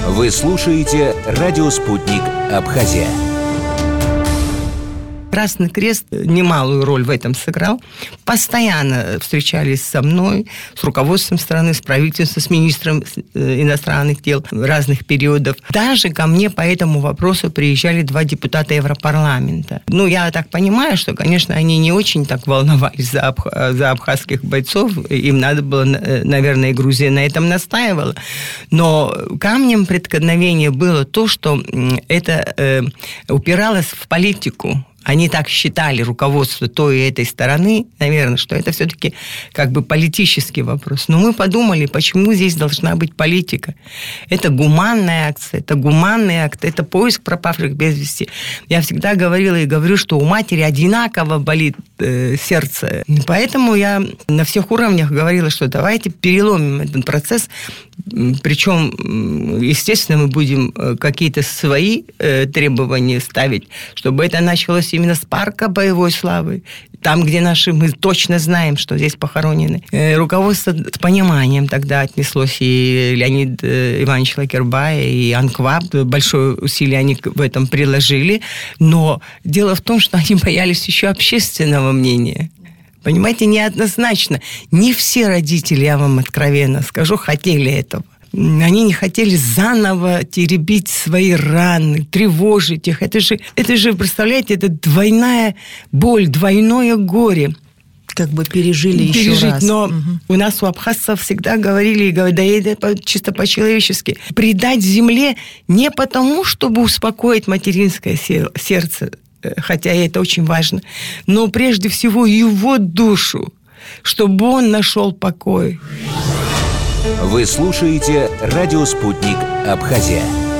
Вы слушаете «Радио Спутник. Абхазия». Красный Крест немалую роль в этом сыграл. Постоянно встречались со мной, с руководством страны, с правительством, с министром иностранных дел разных периодов. Даже ко мне по этому вопросу приезжали 2 депутата Европарламента. Я так понимаю, что, конечно, они не очень так волновались за абхазских бойцов. Им надо было, наверное, и Грузия на этом настаивала. Но камнем преткновения было то, что это упиралось в политику. Они так считали, руководство той и этой стороны, наверное, что это все-таки политический вопрос. Но мы подумали, почему здесь должна быть политика. Это гуманная акция, это гуманный акт, это поиск пропавших без вести. Я всегда говорила и говорю, что у матери одинаково болит сердце. Поэтому я на всех уровнях говорила, что давайте переломим этот процесс. Причем, естественно, мы будем какие-то свои требования ставить, чтобы это началось именно с парка боевой славы, там, где мы точно знаем, что здесь похоронены. Руководство с пониманием тогда отнеслось, и Леонид Иванович Лакербай, и Анкваб. Большое усилие они в этом приложили. Но дело в том, что они боялись еще общественного мнения. Понимаете, неоднозначно. Не все родители, я вам откровенно скажу, хотели этого. Они не хотели заново теребить свои раны, тревожить их. Это же, представляете, это двойная боль, двойное горе. Пережили еще раз. Но у нас, у абхазцев, всегда говорили, да это чисто по-человечески. Предать земле не потому, чтобы успокоить материнское сердце, хотя это очень важно, но прежде всего его душу, чтобы он нашел покой. Вы слушаете «Радио Спутник. Абхазия».